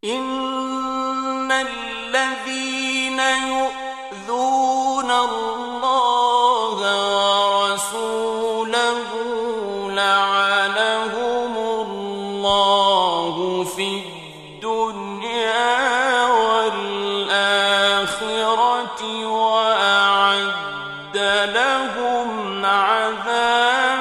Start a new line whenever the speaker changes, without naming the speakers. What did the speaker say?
إن الذين يؤذون الله ورسوله لعنهم الله في الدنيا والآخرة وأعد لهم عذابا